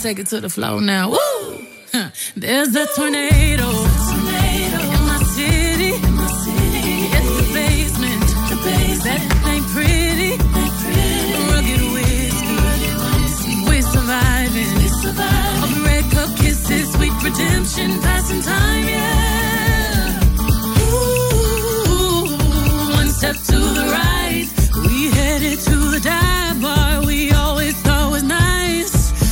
take it to the floor now. Woo! There's a tornado in my city. It's the basement. That ain't pretty. Rugged whiskey. We're surviving. Of red cup kisses, sweet redemption, passing time, yeah. Ooh, one step to the right. We headed to the dive bar we always thought was nice.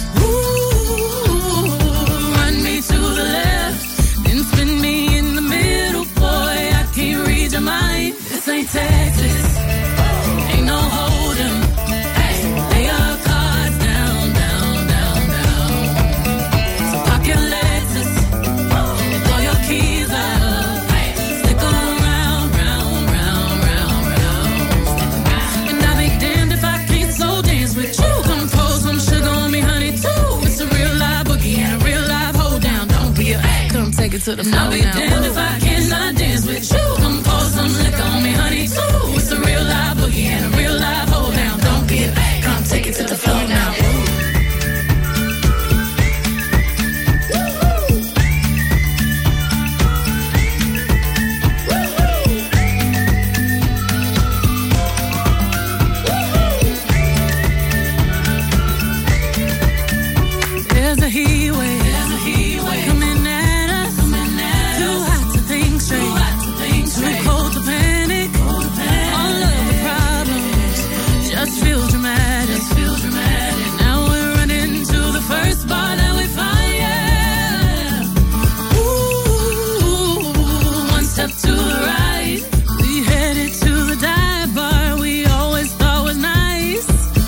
Ooh, run me to the left, then spin me in the middle, boy. I can't read your mind. This ain't Texas, ain't no hold'em. Hey, lay your cards down, down, down, down. So park your Lexus and throw your keys up. Hey, stick around, round, round, round, round. And I'll be damned if I can't slow dance with you. Come pour some sugar on me, honey, too. It's a real live boogie and a real live hold down. Don't be a come take it to the floor. I'll be damned if I cannot dance with you. Come pour some liquor on me, honey, too. It's a real live boogie and a real live hold down. Don't be a come take it to the floor now. There's a heat wave coming at us. Too hot to think straight. Too cold to panic. All of the problems just feel dramatic. Now we're running to the first bar that we find, yeah. Ooh, one step to the right. We headed to the dive bar we always thought was nice.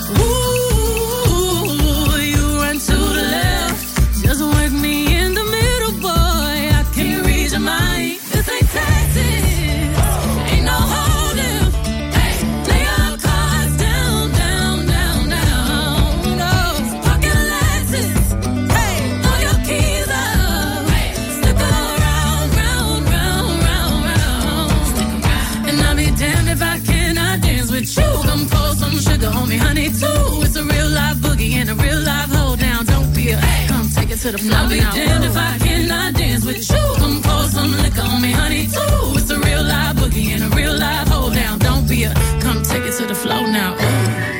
Ooh, you run to the left. Just work me in the middle, boy. I can't read your mind. This ain't Texas, ain't no hold'em. Hey, lay your cards down, down, down, down. No, pocket Lexus. Hey, throw your keys up. Hey, stick around, round, round, round, round. And I'll be damned if I cannot dance with you. Come pour some sugar on me, honey, too. It's a real live boogie and a real live hold down. Don't be a come take it to the floor. I'll be damned if I cannot dance with you. Come pour some liquor on me, honey, too. It's a real live boogie and a real live hold down. Don't be a come take it to the floor now. Ooh.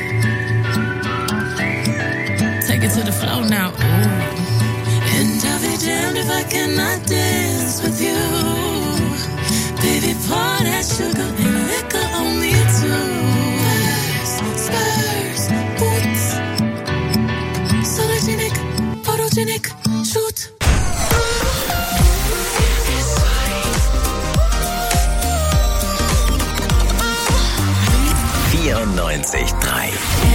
Take it to the floor now. Ooh. And I'll be damned if I cannot dance with you. Baby, pour that sugar and liquor on me too. Spurs, boots, sologenic, photogenic, shoot. 94.3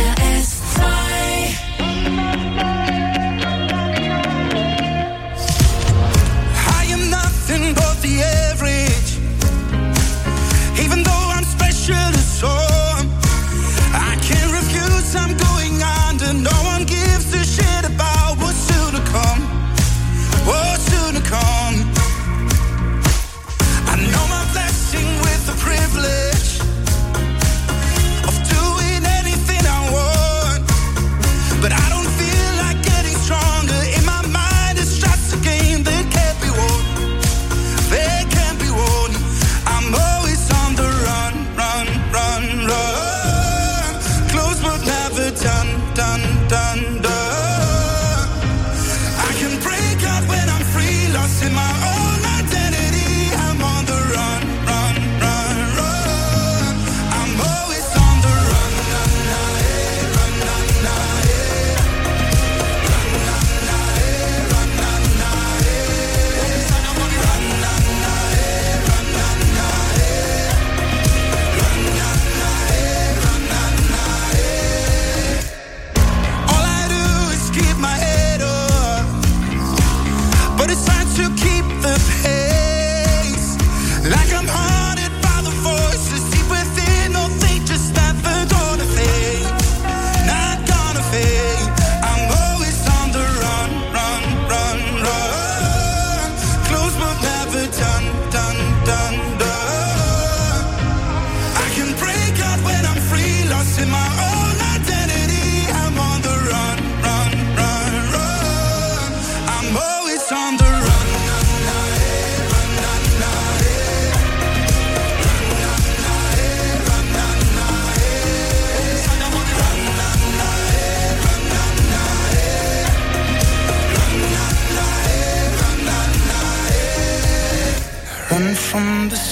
I am nothing but the average, even though I'm special to some. I can't refuse, I'm going under. No one gives a shit about what's soon to come. What's soon to come. I know my blessing with the privilege of doing anything I want, but I don't feel like getting stronger. In my mind, it's just a game that can't be won. They can't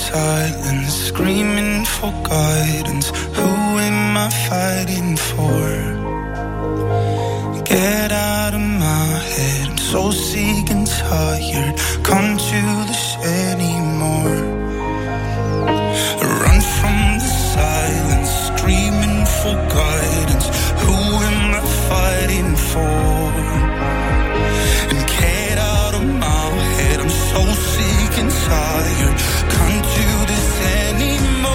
silence, screaming for guidance. Who am I fighting for? Get out of my head, I'm so sick and tired. Can't do this anymore. Run from the silence, screaming for guidance. Who am I fighting for? And get out of my head, I'm so sick and tired. Can't do this anymore.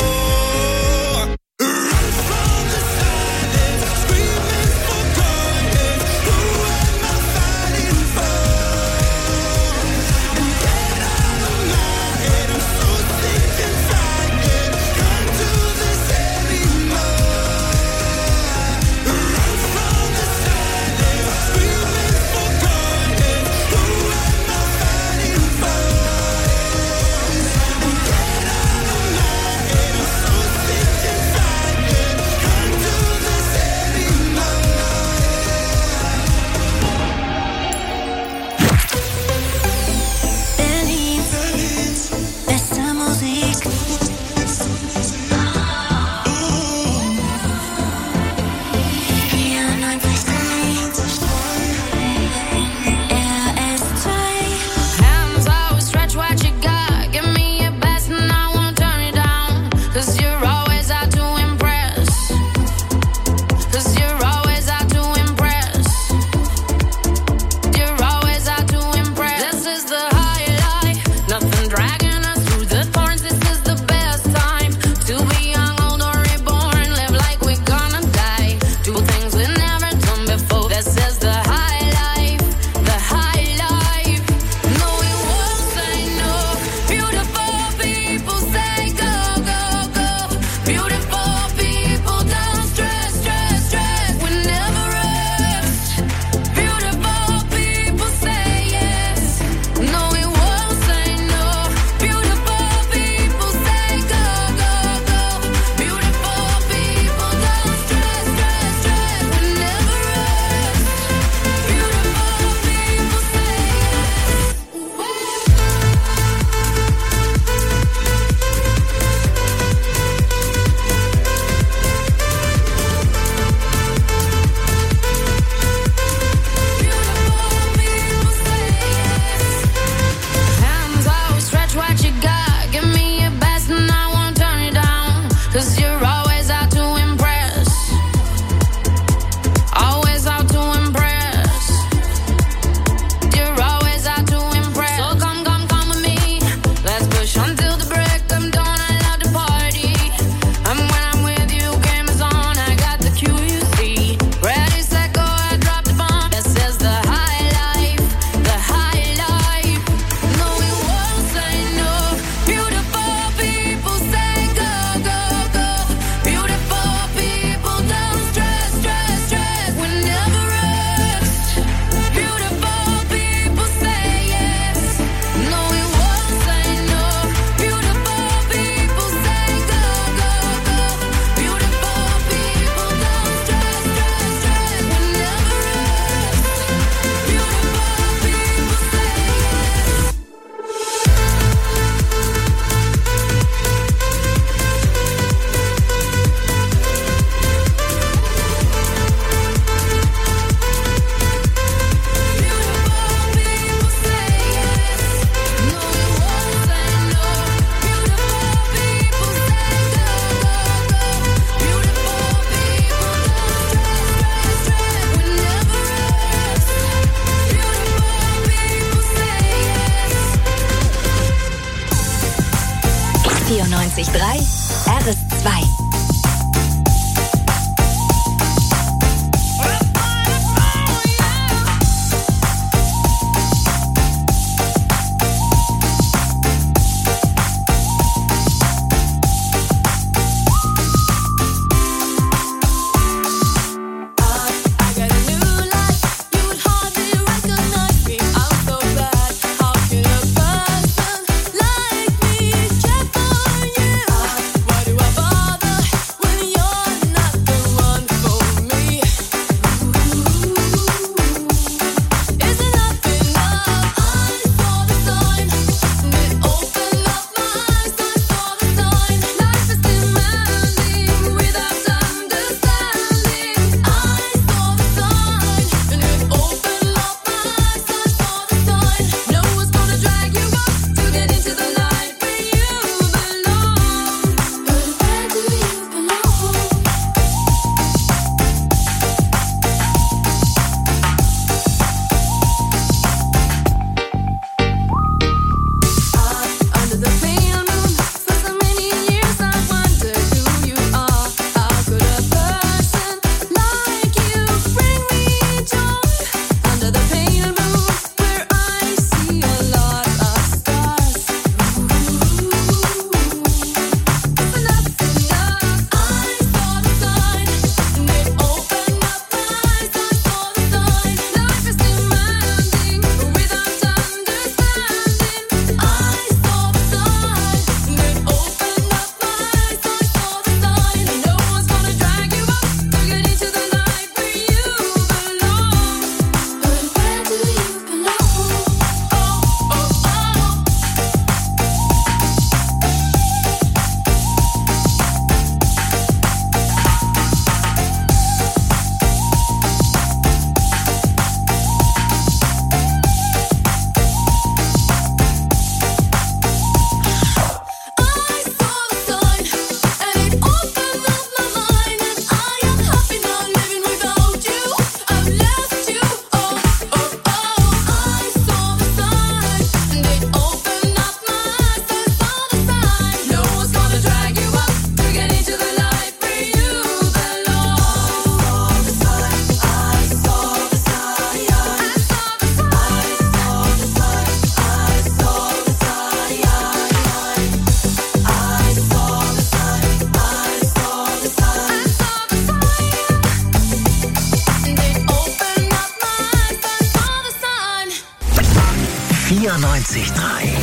Run from the silence, screaming for guidance. Who am I fighting for? And get out of my head, I'm so sick and tired. Can't do this anymore. Run from the silence, screaming for guidance. Who am I fighting for? And get out of my head, I'm so sick and tired. Can't do this anymore. Berlins beste Musik. Hier 90.3 RS2. Hands always stretch what you got. Give me your best and I won't turn it down. 'Cause you're always out to impress. 'Cause you're always out to impress. You're always out to impress. This is the highlight. Nothing dragging us through the thorns. This is the best time to be young, old or reborn. Live like we're gonna die. Do things we've never done before. This is the high life. The high life. No, we won't say no. Beautiful people say go, go, go. Beautiful people don't stress, stress, stress. We never rest. Beautiful people say yes. No, we won't say no. Beautiful people say go, go, go. Beautiful people don't stress, stress, stress. We never rest. Beautiful people say Hands always stretch what you got. Give me your best and I won't turn it down. 'Cause you're always out to impress. Always out to impress. You're always out to impress. So come, come, come with me. Let's push until the break of dawn. I love to party. And when I'm with you, game is on. I got the cue, you see. Ready, set, go, I drop the bomb. This is the high life. The high life. No, we won't say no. Beautiful people say go, go, go. Beautiful people don't stress, stress, stress. We never rest. Beautiful people say yes. No, we won't say no. Beautiful people say go, go, go. Beautiful people don't stress, stress, stress. We never rest. Beautiful people say yes. RS2. I got a new life. You would hardly recognize me. I'm so bad. How can a person like me check on you? Why do I bother? 94.3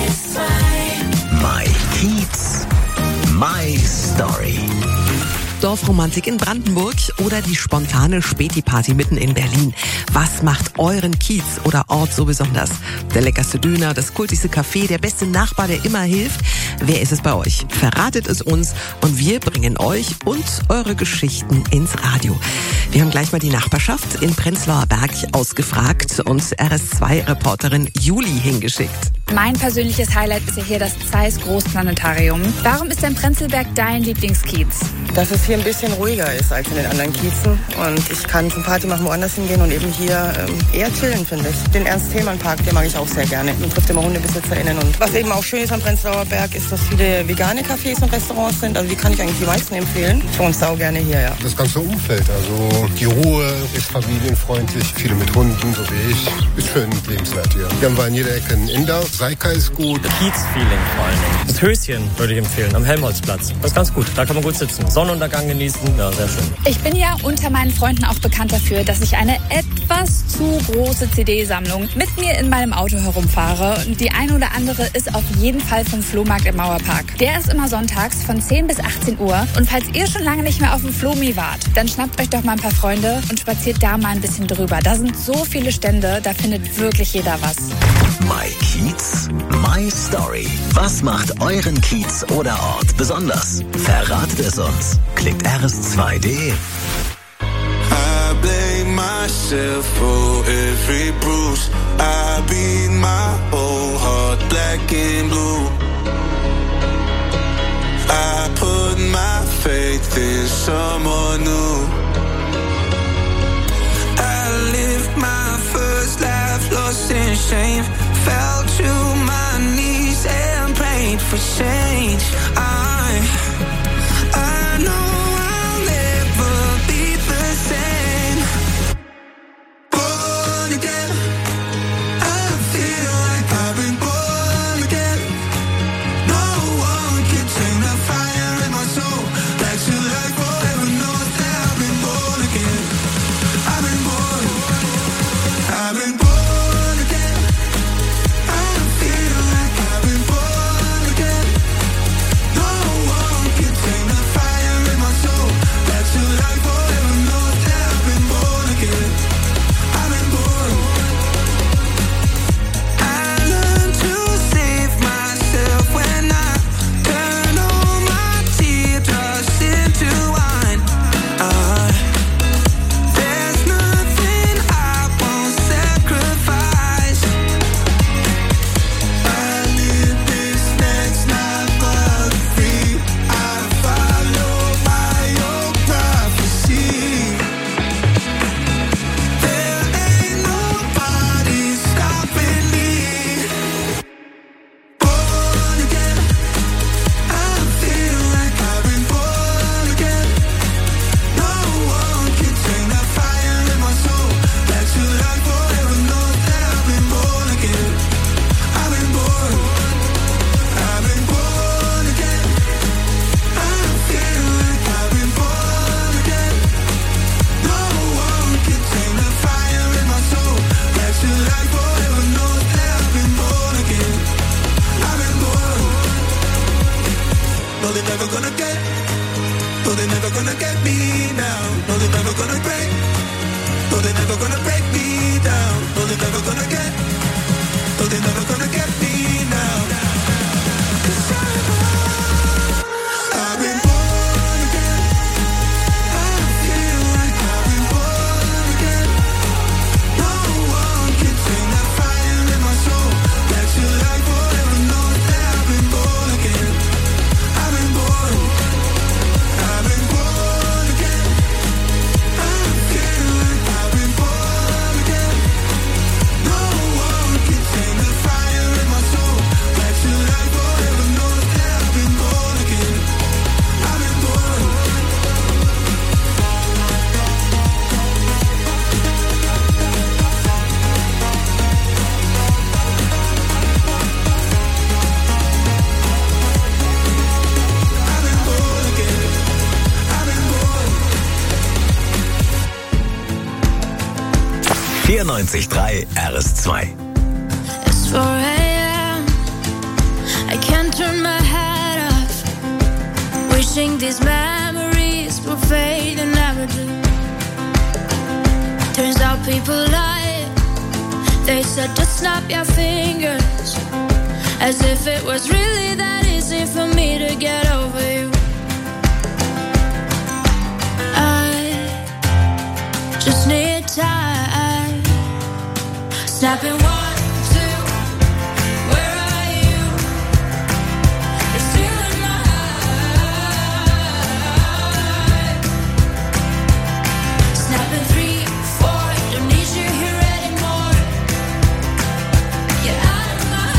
My Kiez, My Story. Dorfromantik in Brandenburg oder die spontane Späti-Party mitten in Berlin. Was macht euren Kiez oder Ort so besonders? Der leckerste Döner, das kultigste Café, der beste Nachbar, der immer hilft? Wer ist es bei euch? Verratet es uns und wir bringen euch und eure Geschichten ins Radio. Wir haben gleich mal die Nachbarschaft in Prenzlauer Berg ausgefragt und RS2-Reporterin Juli hingeschickt. Mein persönliches Highlight ist ja hier das Zeiss Großplanetarium. Warum ist denn Prenzlberg dein Lieblingskiez? Dass es hier ein bisschen ruhiger ist als in den anderen Kiezen. Und ich kann zum Party machen woanders hingehen und eben hier eher chillen, finde ich. Den Ernst-Thälmann-Park, den mag ich auch sehr gerne. Man trifft immer HundebesitzerInnen. Und was eben auch schön ist am Prenzlauer Berg, ist, dass viele vegane Cafés und Restaurants sind. Also die kann ich eigentlich die meisten empfehlen. Für uns sau gerne hier, ja. Das ganze Umfeld, also die Ruhe ist familienfreundlich. Viele mit Hunden, so wie ich. Ist schön lebenswert hier. Wir haben an jeder Ecke einen Inder. Seika ist gut. Kiez-Feeling vor allen Dingen. Das Höschen würde ich empfehlen, am Helmholtzplatz. Das ist ganz gut, da kann man gut sitzen. Sonnenuntergang genießen, ja, sehr schön. Ich bin ja unter meinen Freunden auch bekannt dafür, dass ich eine etwas zu große CD-Sammlung mit mir in meinem Auto herumfahre. Und die eine oder andere ist auf jeden Fall vom Flohmarkt im Mauerpark. Der ist immer sonntags von 10 bis 18 Uhr. Und falls ihr schon lange nicht mehr auf dem Flohmi wart, dann schnappt euch doch mal ein paar Freunde und spaziert da mal ein bisschen drüber. Da sind so viele Stände, da findet wirklich jeder was. My Kiez, My Story. Was macht euren Kiez oder Ort besonders? Verratet es uns. Klickt rs2.de. I blame myself for every bruise. I beat my whole heart black and blue. I put my faith in someone new. I lived my first life lost in shame. Fell to my knees and prayed for change. I know I'll never be the same. Born again, I feel like I've been born again. No one can tame the fire in my soul. Back to life forever knows that I've been born again. I've been born again. RS2. Es 4 a.m. I can't turn my head off, wishing these memories will fade and never do. Turns out people lie. They said just snap your fingers, as if it was really that easy for me to get over you. I just need time. Snapping 1, 2, where are you? You're still in my heart. Snapping 3, 4, don't need you here anymore. Get out of my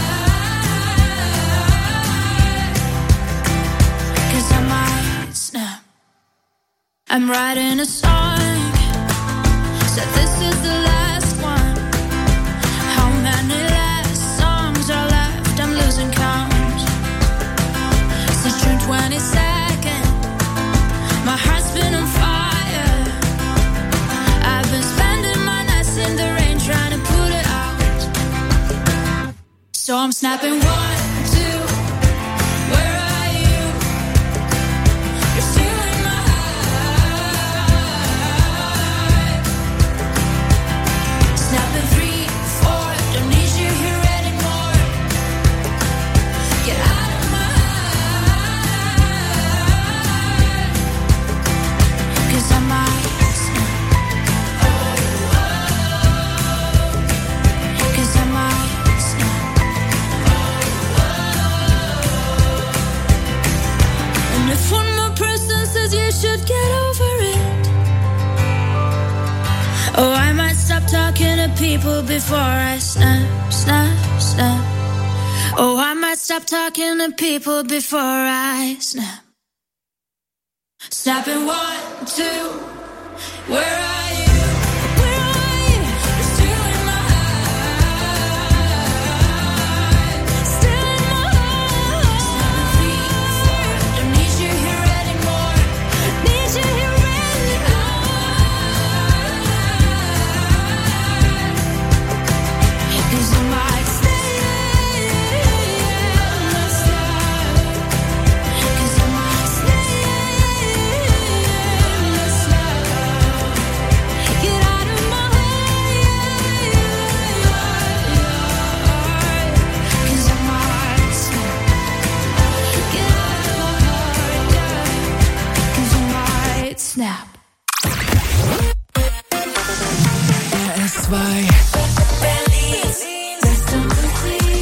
heart, 'cause I might snap. I'm writing a song, said this is the last one. How many last songs are left? I'm losing count. Since June 22nd, my heart's been on fire. I've been spending my nights in the rain trying to put it out. So I'm snapping 1, 2, where are you? You're still in my heart. Snapping 3, 4, don't need you here anymore. Get out of my heart, 'cause I might snap. 'Cause I might snap. And if one more person says you should get over it, oh, I might stop talking to people before I snap, snap, snap. Oh, I might stop talking to people before I snap. Snapping 1, 2, where are you? Where are you? You're still in my heart. Still in my heart. Snapping 3, 4, don't need you here anymore. Need you here anymore. 'Cause I might stay in the sun. 'Cause I might stay in the sun. Get out of my heart. 'Cause I might snap. Get out of my heart, yeah. 'Cause I might snap. RS2. Berlins beste Musik.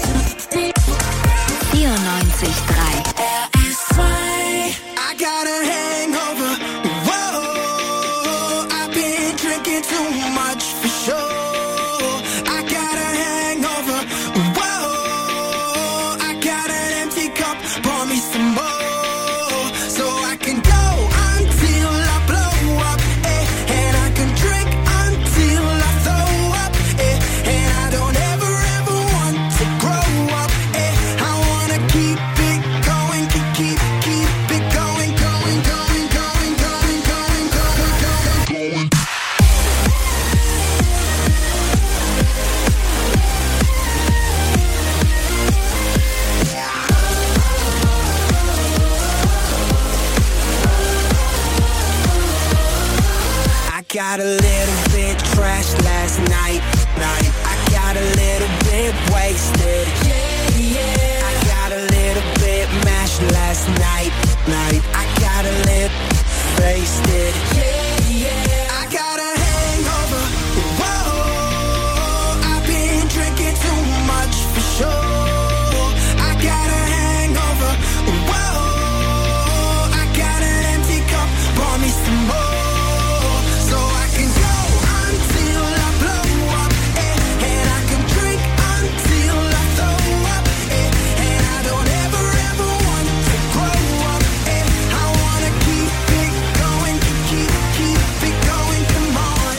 94.3 RS2. I got a hangover. Whoa, I've been drinking too much for sure. I got a hangover. Whoa, I got an empty cup. Pour me some more, so I can go until I blow up. And I can drink until I throw up. And I don't ever want to grow up. I wanna keep it going, keep it going, going, going, going, going, going, going, going. I got a little bit trashed last night. I got a little bit wasted. I got a little bit mashed last night. I got a little wasted. I got a hangover. Whoa, I've been drinking too much for sure. I got a hangover. Whoa, I got an empty cup. Pour me some more, so I can go until I blow up. And I can drink until I throw up. And I don't ever want to grow up. I wanna keep it going, keep it going. Come on.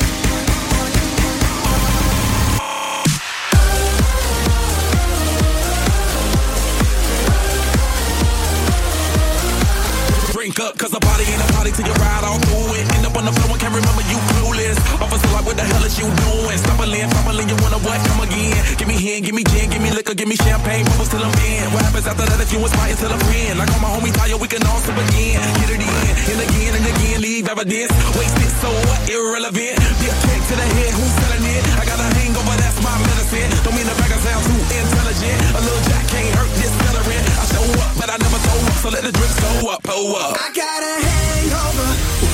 Drink up, cause a party ain't a party till you ride all through it. End up on the floor and can't remember you clueless. Officer like, what the hell is you doing? Stop a limb, you wanna what? Come again. Give me hand, give me gin, give me liquor, give me champagne, bubbles till I'm in. What happens after that if you inspire till a friend? Like all my homies die, we can also begin. Get it in, and again, leave evidence. Wasted, so what? Irrelevant. Dip check to the head, who's selling it? I got a hangover, that's my medicine. Don't mean the bag I sound too intelligent. A little jack can't hurt this celebrant. I show up, but I never throw up, so let the drip go up, pull up. I got a hangover,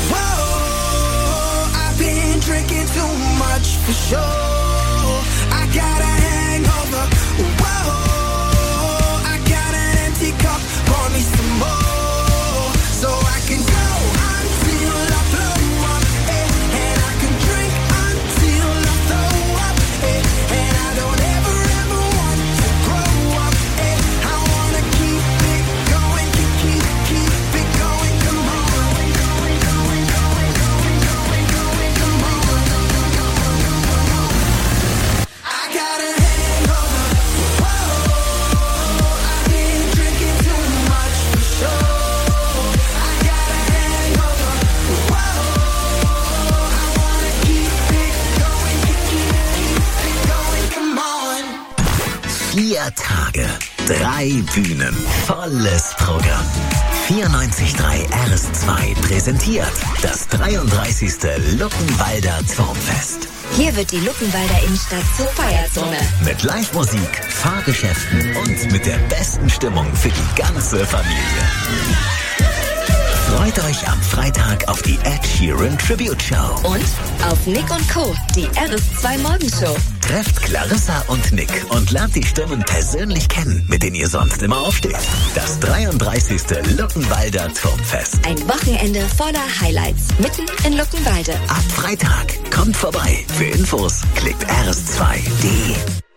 whoa. I've been drinking too much for sure. I got a hangover, whoa. I got an empty cup, pour me some more. So I can go until I blow up, and I can drink until I throw up, and I don't ever want to grow up, I wanna keep it going, keep it going, come on. I got a hangover, whoa. I've been drinking too much for sure. I got a hangover, whoa. I wanna keep it going, come on. 4 Tage, 3 Bühnen, volles Programm. 94.3 RS2 präsentiert das 33. Luckenwalder Turmfest. Hier wird die Luckenwalder Innenstadt zur Feierzone. Mit Live-Musik, Fahrgeschäften und mit der besten Stimmung für die ganze Familie. Freut euch am Freitag auf die Ed Sheeran Tribute Show. Und auf Nick und Co., die RS2 Morgenshow. Trefft Clarissa und Nick und lernt die Stimmen persönlich kennen, mit denen ihr sonst immer aufsteht. Das 33. Luckenwalder Turmfest. Ein Wochenende voller Highlights, mitten in Luckenwalde. Ab Freitag. Kommt vorbei. Für Infos klickt rs2.de.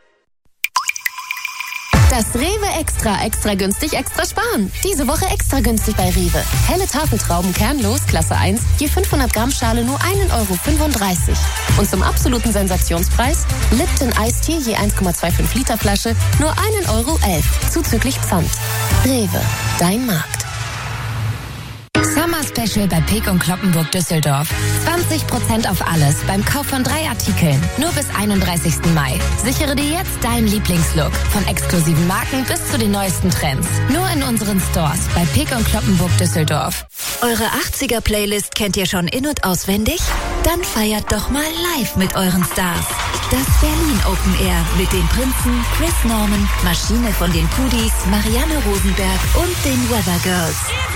Das Rewe Extra günstig, extra sparen. Diese Woche extra günstig bei Rewe. Helle Tafeltrauben kernlos, Klasse 1, je 500 Gramm Schale nur 1,35 €. Und zum absoluten Sensationspreis Lipton Iced Tea je 1,25 Liter Flasche nur 1,11 €, zuzüglich Pfand. Rewe, dein Markt. Summer Special bei Peek und Cloppenburg Düsseldorf. 20% auf alles beim Kauf von 3 Artikeln. Nur bis 31. Mai. Sichere dir jetzt deinen Lieblingslook. Von exklusiven Marken bis zu den neuesten Trends. Nur in unseren Stores bei Peek und Cloppenburg Düsseldorf. Eure 80er-Playlist kennt ihr schon in- und auswendig? Dann feiert doch mal live mit euren Stars. Das Berlin Open Air mit den Prinzen, Chris Norman, Maschine von den Pudis, Marianne Rosenberg und den Weather Girls.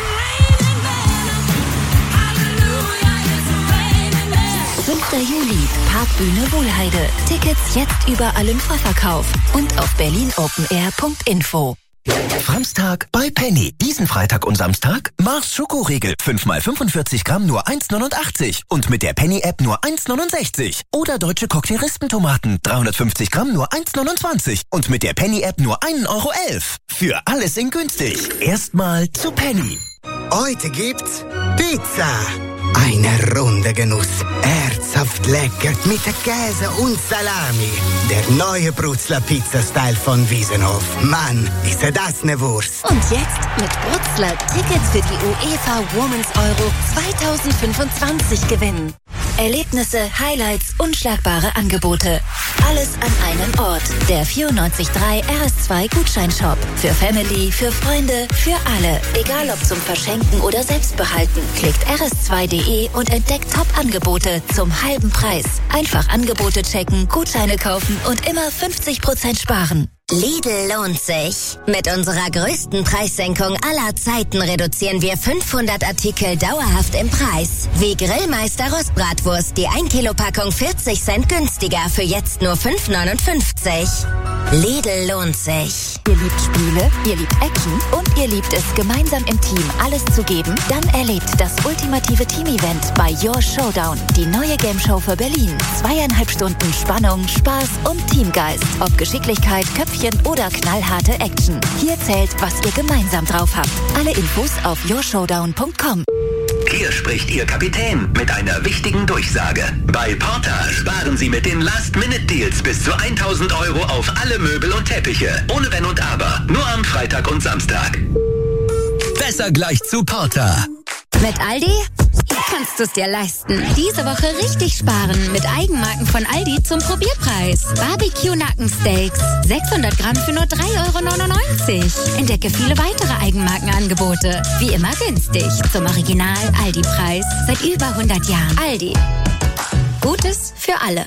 5. Juli, Parkbühne Wohlheide. Tickets jetzt überall im Vorverkauf und auf berlinopenair.info. Samstag bei Penny. Diesen Freitag und Samstag Mars Schokoriegel. 5 mal 45 Gramm nur 1,89. Und mit der Penny-App nur 1,69. Oder deutsche Cocktailristentomaten. 350 Gramm nur 1,29. Und mit der Penny-App nur 1,11 €. Für alles in günstig. Erstmal zu Penny. Heute gibt's Pizza. Eine runde Genuss. Herzhaft lecker mit Käse und Salami. Der neue Brutzler Pizza-Style von Wiesenhof. Mann, ist das ne Wurst. Und jetzt mit Brutzler Tickets für die UEFA Women's Euro 2025 gewinnen. Erlebnisse, Highlights, unschlagbare Angebote. Alles an einem Ort. Der 94.3 RS2 Gutscheinshop. Für Family, für Freunde, für alle. Egal ob zum Verschenken oder Selbstbehalten. Klickt rs2.de und entdeckt Top-Angebote zum halben Preis. Einfach Angebote checken, Gutscheine kaufen und immer 50% sparen. Lidl lohnt sich. Mit unserer größten Preissenkung aller Zeiten reduzieren wir 500 Artikel dauerhaft im Preis. Wie Grillmeister Rostbratwurst, die 1 Kilo Packung 40 Cent günstiger für jetzt nur 5,59. Lidl lohnt sich. Ihr liebt Spiele, ihr liebt Action und ihr liebt es, gemeinsam im Team alles zu geben? Dann erlebt das ultimative Team-Event bei Your Showdown. Die neue Gameshow für Berlin. 2,5 Stunden Spannung, Spaß und Teamgeist. Ob Geschicklichkeit, Köpfchen oder knallharte Action. Hier zählt, was ihr gemeinsam drauf habt. Alle Infos auf yourshowdown.com. Hier spricht Ihr Kapitän mit einer wichtigen Durchsage. Bei Porta sparen Sie mit den Last-Minute-Deals bis zu 1.000 € auf alle Möbel und Teppiche. Ohne Wenn und Aber. Nur am Freitag und Samstag. Besser gleich zu Porta. Mit Aldi Hier kannst du es dir leisten. Diese Woche richtig sparen mit Eigenmarken von Aldi zum Probierpreis. Barbecue-Nackensteaks. 600 Gramm für nur 3,99 €. Entdecke viele weitere Eigenmarkenangebote. Wie immer günstig. Zum Original Aldi-Preis. Seit über 100 Jahren. Aldi. Gutes für alle.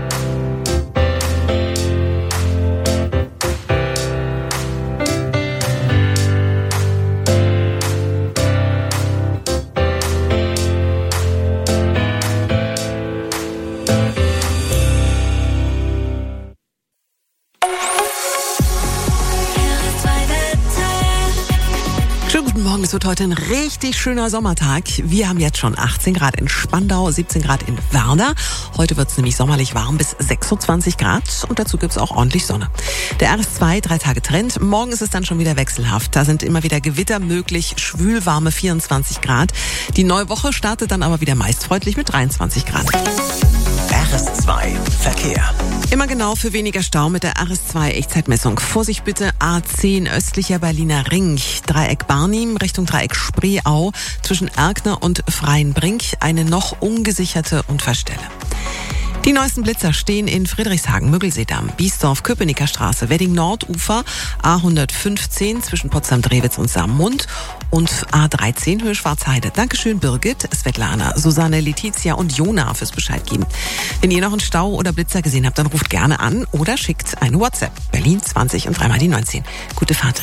Morgen, es wird heute ein richtig schöner Sommertag. Wir haben jetzt schon 18 Grad in Spandau, 17 Grad in Werder. Heute wird es nämlich sommerlich warm bis 26 Grad und dazu gibt es auch ordentlich Sonne. Der RS2, 3 Tage Trend. Morgen ist es dann schon wieder wechselhaft. Da sind immer wieder Gewitter möglich, schwülwarme 24 Grad. Die neue Woche startet dann aber wieder meist freundlich mit 23 Grad. RS2 Verkehr. Immer genau für weniger Stau mit der RS2 Echtzeitmessung. Vorsicht bitte, A10 östlicher Berliner Ring, Dreieck Barnim Richtung Dreieck Spreeau zwischen Erkner und Freienbrink eine noch ungesicherte Unfallstelle. Die neuesten Blitzer stehen in Friedrichshagen, Müggelseedamm, Biesdorf, Köpenicker Straße, Wedding Nordufer, A115 zwischen Potsdam-Drewitz und Saarmund und A13 Höhe Schwarzheide. Dankeschön Birgit, Svetlana, Susanne, Letizia und Jona fürs Bescheid geben. Wenn ihr noch einen Stau oder Blitzer gesehen habt, dann ruft gerne an oder schickt eine WhatsApp. Berlin 20 und 3 mal die 19. Gute Fahrt.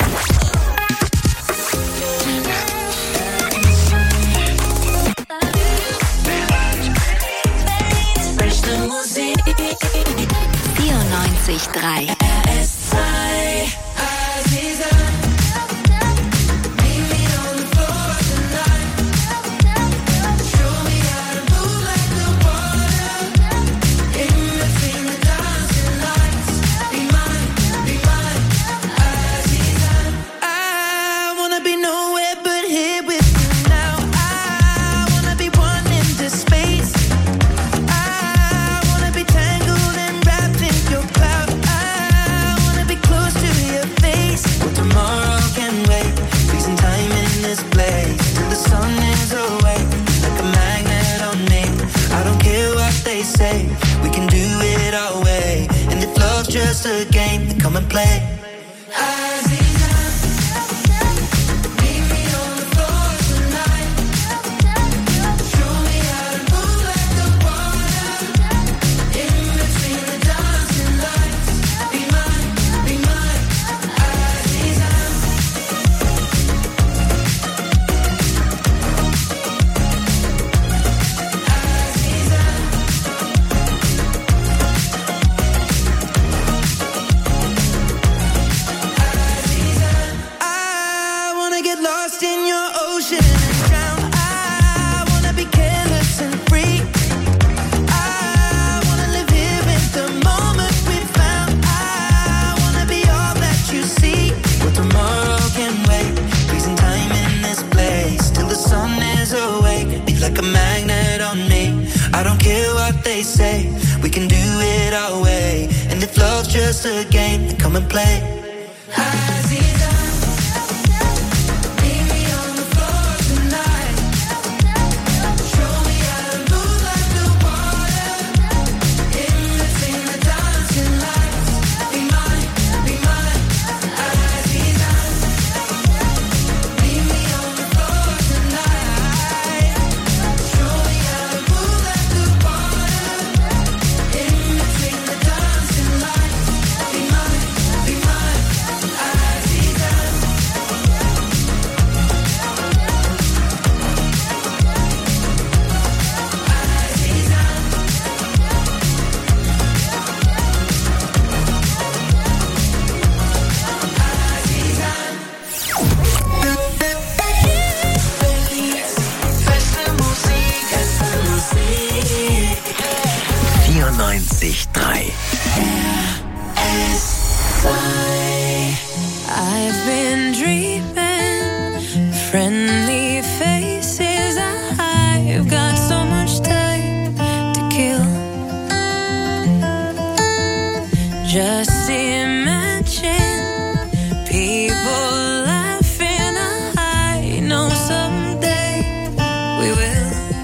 Musik 94,3 RS2 just a game, then come and play. Like a magnet on me. I don't care what they say. We can do it our way. And if love's just a game, then come and play. I've been dreaming, friendly faces. I've got so much time to kill. Just imagine people laughing. I know someday we will.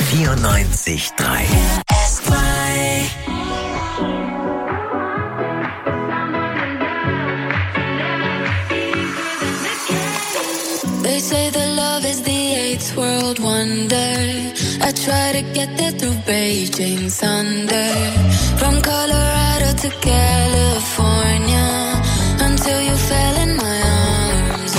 94.3 They say that love is the eighth world wonder. I try to get there through Beijing thunder. From Colorado to California, until you fell in my arms.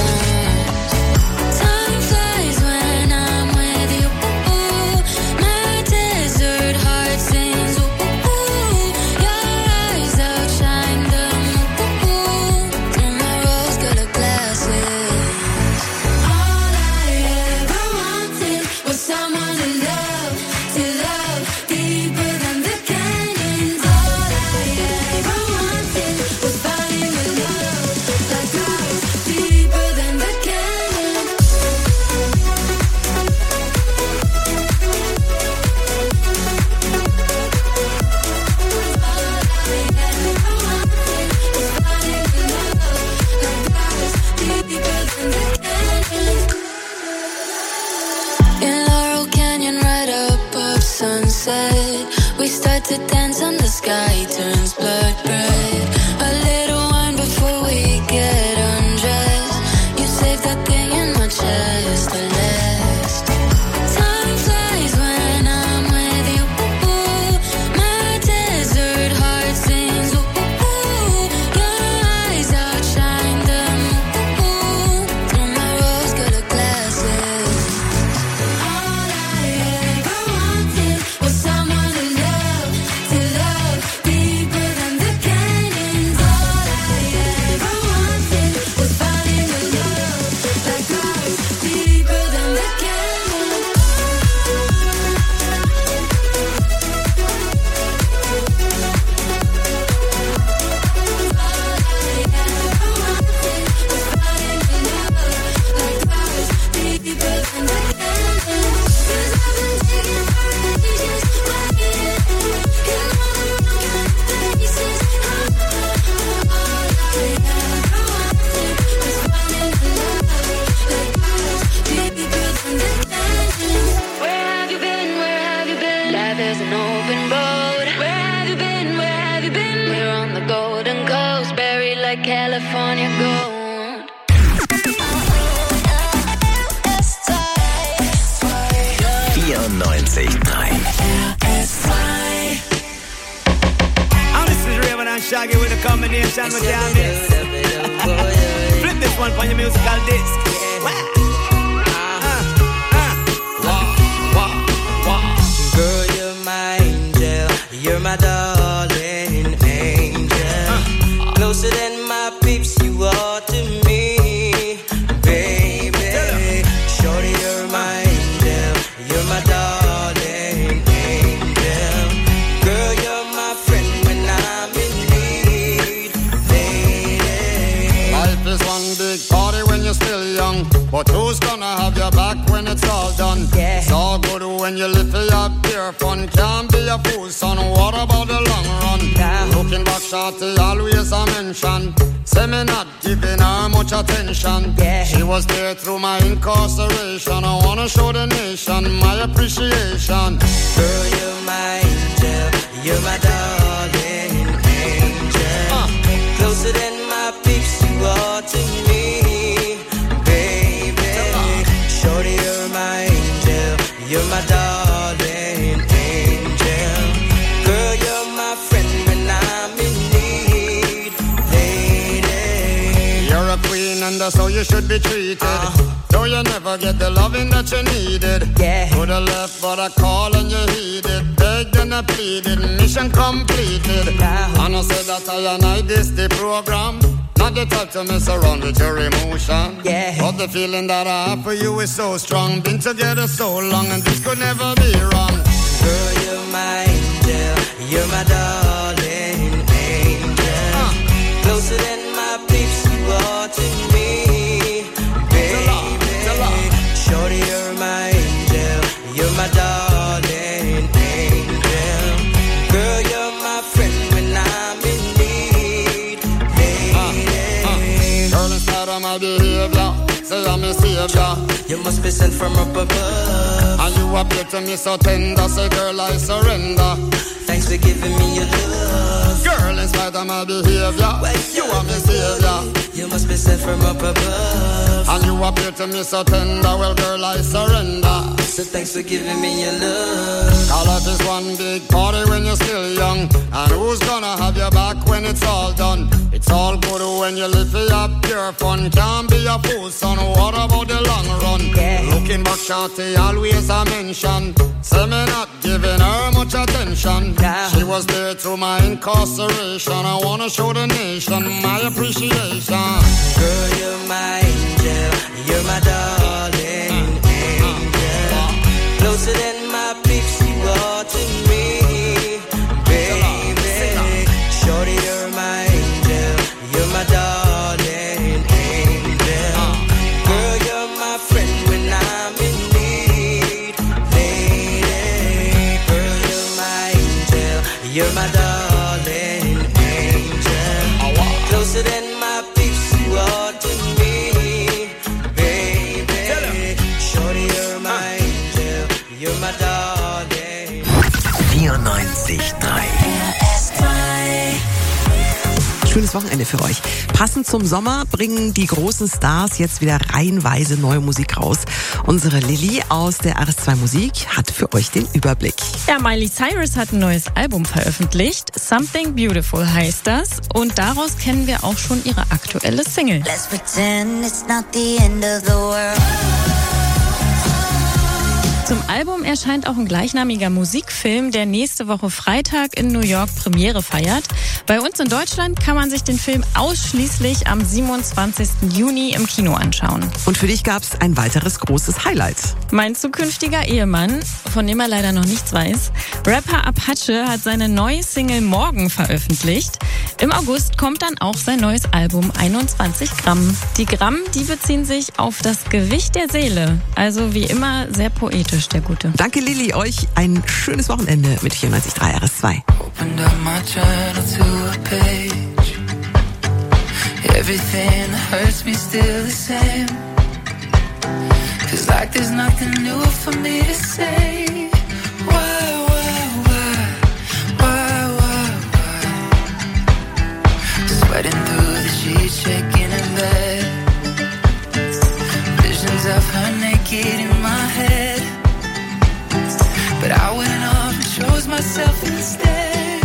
Time flies when I'm with you. My desert heart sings. Your eyes outshine them through my rose-colored glasses. All I ever wanted was someone to love deeper than the canyons. All I ever wanted was falling in love like ours, deeper than the canyons. In Laurel Canyon, right above sunset, we start to dance and the sky turns blood red. A little wine before we get undressed. You save that thing in my chest, the last. Time flies when I'm with you. My desert heart sings. Your eyes outshine them through my rose-colored glasses. All I ever wanted was someone to love deeper than the canyons. All I ever wanted was falling in love like ours, deeper than the canyons. Where have you been? Where have you been? Life is an open road. Where have you been? Where have you been? We're on the Golden Coast, buried like California gold. 94.3 And this is Raven and Shaggy with a combination with your mix. Flip this one on your musical disc. Girl, you're my angel. You're my darling angel. Closer than my peeps, you are to me, baby. Shorty, you're my angel. You're my darling angel. Girl, you're my friend when I'm in need, lady. Life is one big party when you're still young, but who's gonna have your back when it's all done? It's all good when you live for your pure fun. Can't be a fool, son. What about the long run? Looking back, shorty, always a mention. Say me not giving her much attention. She was there through my incarceration. I wanna show the nation my appreciation. Girl, you're my angel. You're my darling angel. Closer than my peeps, you are to me, baby. Shorty, you're my angel. You're my darling angel. Girl, you're my friend when I'm in need, lady. You're a queen and that's how you should be treated. Though you never get the loving that you needed. Could have left but I called and you heeded. Begged and I pleaded, mission completed. And I said that I this the program. Not the type to mess around with your emotion. But the feeling that I have for you is so strong. Been together so long and this could never be wrong. Girl, you're my angel. You're my darling angel. Closer than my peeps, you are to me, baby. Shorty, you're my angel. You're my darling angel. Girl, you're my friend when I'm in need, lady. Girl, instead of my behavior, say I'm a savior. You must be sent from up above. And you appear to me so tender. Say, girl, I surrender. Thanks for giving me your love. Girl, in spite of my behavior, you are my savior. You must be sent from up above. And you appear to me so tender. Well, girl, I surrender. So thanks for giving me your love. Call life is one big party when you're still young. And who's gonna have your back when it's all done? It's all good when you live for your pure fun. Can't be a fool, son. What about the long run? Yeah. Looking back, shawty, always a mention. Say me not giving her much attention. Yeah. She was there through my incarceration. I wanna show the nation my appreciation. Girl, you're my angel. You're my darling angel. Closer than my peeps, you are to me, baby. Shorty, you're my angel. You're my darling angel. Girl, you're my friend when I'm in need, lady. Girl, you're my angel. You're my darling angel. Closer than my peeps, you are to me, baby. Shorty, you're my angel. You're my darling. 94.3 Schönes Wochenende für euch. Passend zum Sommer bringen die großen Stars jetzt wieder reihenweise neue Musik raus. Unsere Lilly aus der RS2 Musik hat für euch den Überblick. Ja, Miley Cyrus hat ein neues Album veröffentlicht. Something Beautiful heißt das. Und daraus kennen wir auch schon ihre aktuelle Single. Let's pretend it's not the end of the world. Zum Album erscheint auch ein gleichnamiger Musikfilm, der nächste Woche Freitag in New York Premiere feiert. Bei uns in Deutschland kann man sich den Film ausschließlich am 27. Juni im Kino anschauen. Und für dich gab es ein weiteres großes Highlight. Mein zukünftiger Ehemann, von dem er leider noch nichts weiß, Rapper Apache hat seine neue Single Morgen veröffentlicht. Im August kommt dann auch sein neues Album 21 Gramm. Die Gramm, die beziehen sich auf das Gewicht der Seele. Also wie immer sehr poetisch, der Gute. Danke Lilly, euch ein schönes Wochenende mit 94.3 RS2. Opened up my journal to a page. Everything that hurts me still the same. Feels like there's nothing new for me to say. Why? Sweating through the sheets, shaking in bed. Visions of her naked in my head. But I went off and chose myself instead.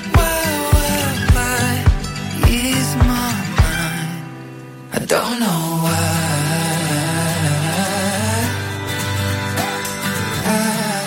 Why is my mind? I don't know why.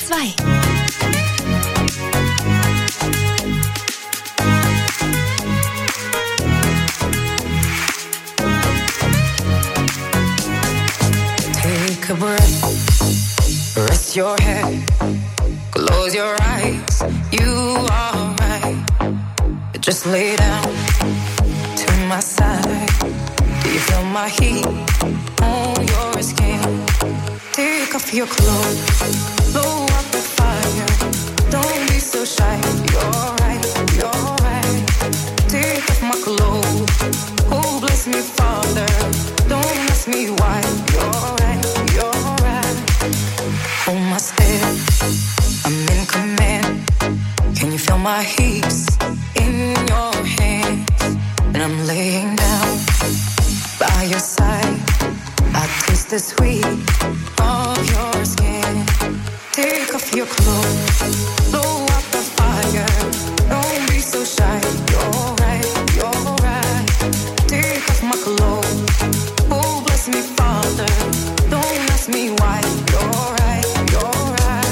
2. Take a breath, rest your head, close your eyes, you are right. Just lay down to my side. Do you feel my heat on your skin? Take off your clothes, blow up the fire. Don't be so shy, you're right, you're right. Take off my clothes, oh bless me Father. Don't ask me why, you're right, you're right. Hold my step, I'm in command. Can you feel my heat in your hands? And I'm laying down by your side. I taste the sweet of your skin. Take off your clothes, blow up the fire. Don't be so shy, you're right, you're right. Take off my clothes, oh bless me Father. Don't ask me why, you're right, you're right.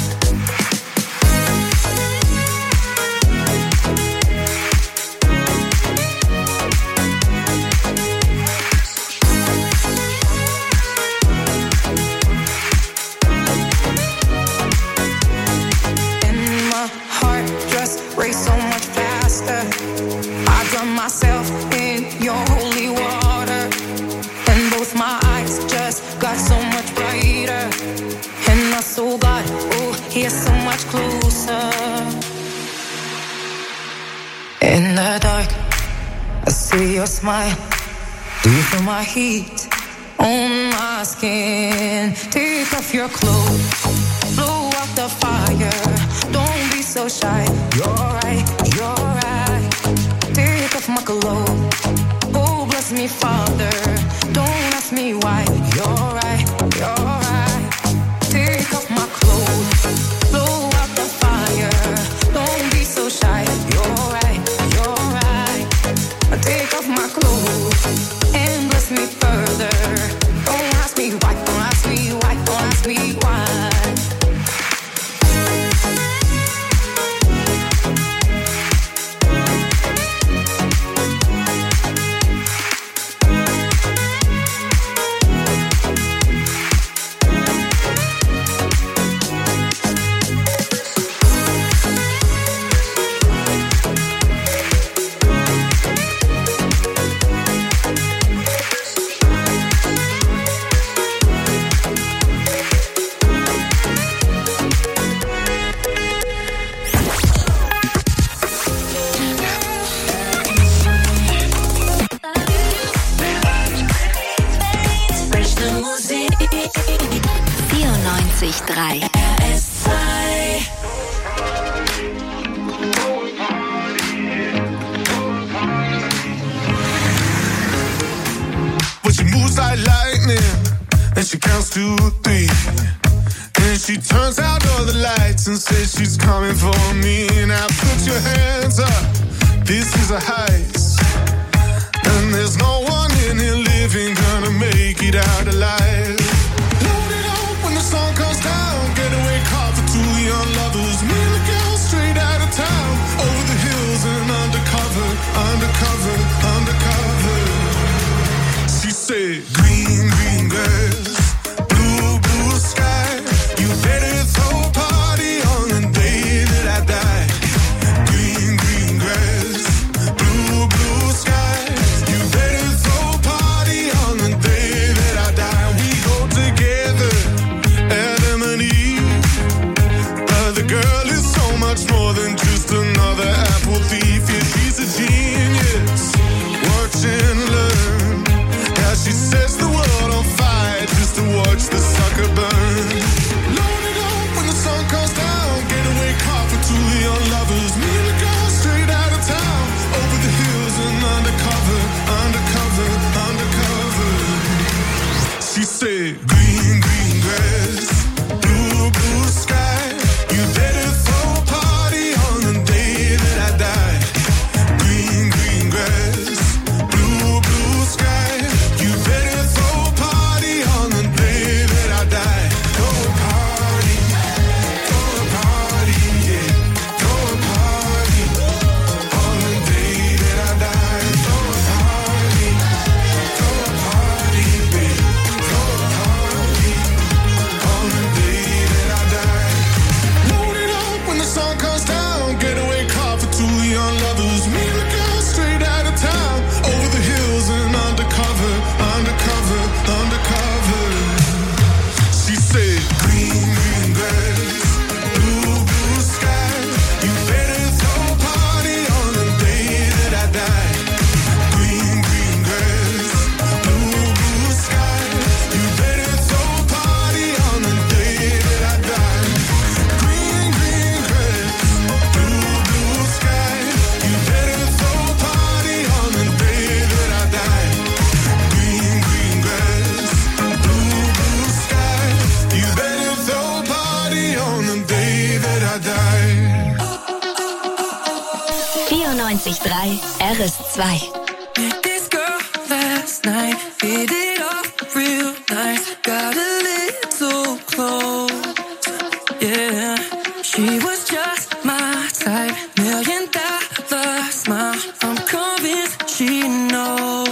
Race so much faster. I drown myself in your holy water, and both my eyes just got so much brighter. And my soul got, oh, here so much closer. In the dark, I see your smile. Do you feel my heat on my skin? Take off your clothes, blow up the fire. Don't be so shy, you're right, you're right. Take off my clothes, oh bless me Father. Don't ask me why, you're right, you're right. Take off my clothes, blow up the fire. Don't be so shy, you're right, you're right. Take off my clothes and bless me further. Don't ask me why, don't ask me why, don't ask me why. But she moves like lightning, and she counts to 3. And she turns out all the lights and says she's coming for me. Now put your hands up, this is a heist. And there's no one in here living gonna make it out alive. Load it up when the sun comes down. Getaway car for 2 young lovers. Me and the girl straight out of town. Over the hills and undercover, undercover, undercover. She said, green, green grass, blue, blue sky. You better throw a party on the day that I die. Green, green grass, blue, blue sky. You better throw a party on the day that I die. We go together, Adam and Eve. The girl is so much more than just another apple thief. Yeah, she's a genius. Watch and learn. Yeah, she sets the world on fire just to watch the sucker burn. Load it up when the sun comes down. Getaway car for 2 young lovers. Me and the girl straight out of town. Over the hills and undercover, undercover, undercover. She said, green, green grass, blue, blue sky. You better throw a party on the day that I die. Green, green grass, blue, blue sky. You better throw a party on the day that I die. Throw a party, bei RS2. This girl last night hit it off real nice. Got a little close. Yeah, she was just my type. $1 million smile. I'm convinced she knows.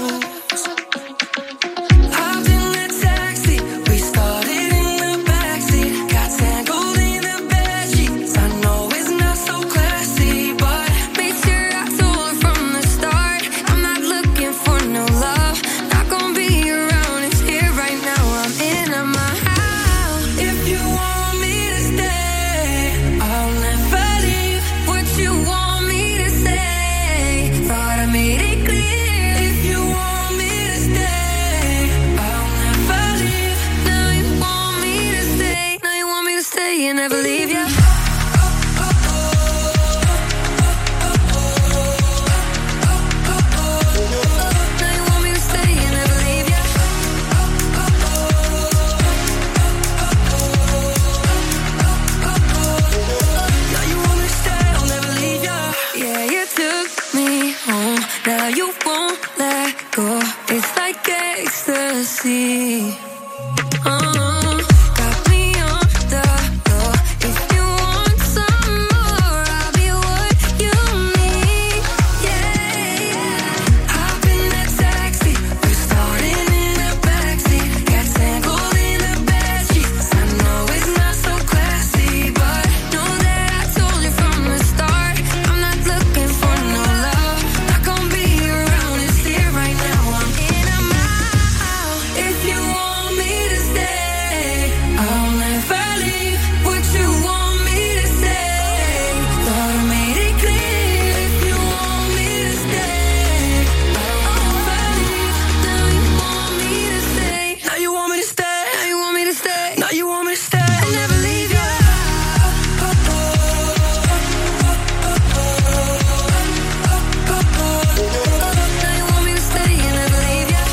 Hopped in the taxi, we started in the backseat. Got tangled in the bedsheets. I know it's not so classy, but made sure I told her from the start, I'm not looking for no love. Not gonna be around, it's here right now. I'm in my house. If you want me to stay, I'll never leave. What you want me to say, thought I made it clear. If you want me to stay, I'll never leave. Now you want me to stay. Now you want me to stay and never leave ya. Now you want me to stay and never leave ya. Now you want me to stay, I'll never leave ya. Yeah, you took me home. Now you won't let go. It's like ecstasy. Got me on the floor. If you want some more, I'll be what you need. Yeah. Hop in that taxi, we started in the backseat. Got tangled in the bedsheets. I know it's not so classy, but know that I told you from the start, I'm not looking for no love. Not gonna be around, it's here right now. I'm in my house. If you want me to stay, I'll never leave. What you want me to say, thought I made it clear. If you want me to stay, I'll never leave. Now you want me to stay. Now you want me to stay. Now you want me to stay. Now you want me to stay. I'll never leave ya. Now you want me to stay and never leave ya.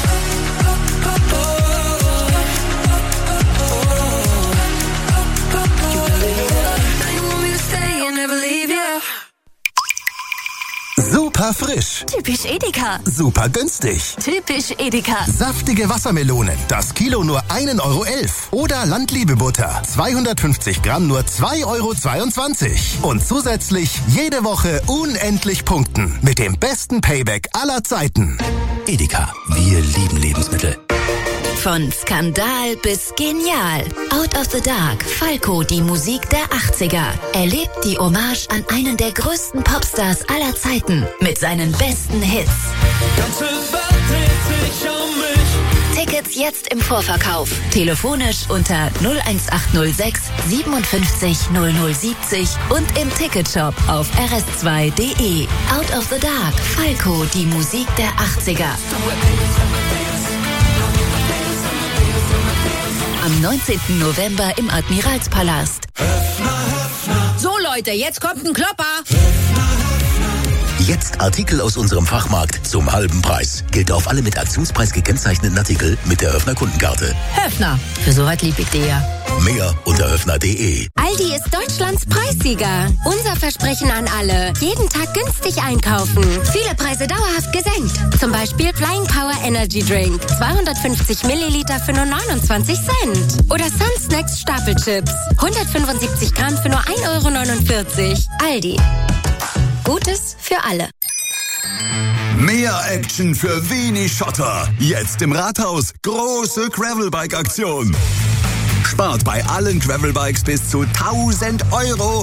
Now you want me to stay and never leave ya. Super frisch. Typisch Edeka. Super günstig. Typisch Edeka. Saftige Wassermelonen, das Kilo nur 1,11 Euro. Oder Landliebe-Butter, 250 Gramm nur 2,22 Euro. Und zusätzlich jede Woche unendlich punkten. Mit dem besten Payback aller Zeiten. Edeka, wir lieben Lebensmittel. Von Skandal bis genial. Out of the Dark, Falco, die Musik der 80er. Erlebt die Hommage an einen der größten Popstars aller Zeiten mit seinen besten Hits. Ganze Welt dreht sich um mich. Tickets jetzt im Vorverkauf. Telefonisch unter 01806 57 0070 und im Ticketshop auf rs2.de. Out of the Dark, Falco, die Musik der 80er. Am 19. November im Admiralspalast. So Leute, jetzt kommt ein Klopper. Jetzt Artikel aus unserem Fachmarkt zum halben Preis. Gilt auf alle mit Aktionspreis gekennzeichneten Artikel mit der Höfner Kundenkarte. Höfner, für so was lieb ich dir ja. Mehr unter höfner.de. Aldi ist Deutschlands Preissieger. Unser Versprechen an alle. Jeden Tag günstig einkaufen. Viele Preise dauerhaft gesenkt. Zum Beispiel Flying Power Energy Drink. 250 Milliliter für nur 29 Cent. Oder Sun Snacks Stapelchips. 175 Gramm für nur 1,49 Euro. Aldi. Gutes für alle. Mehr Action für wenig Schotter. Jetzt im Rathaus. Große Gravelbike-Aktion. Spart bei allen Gravelbikes bis zu 1.000 Euro.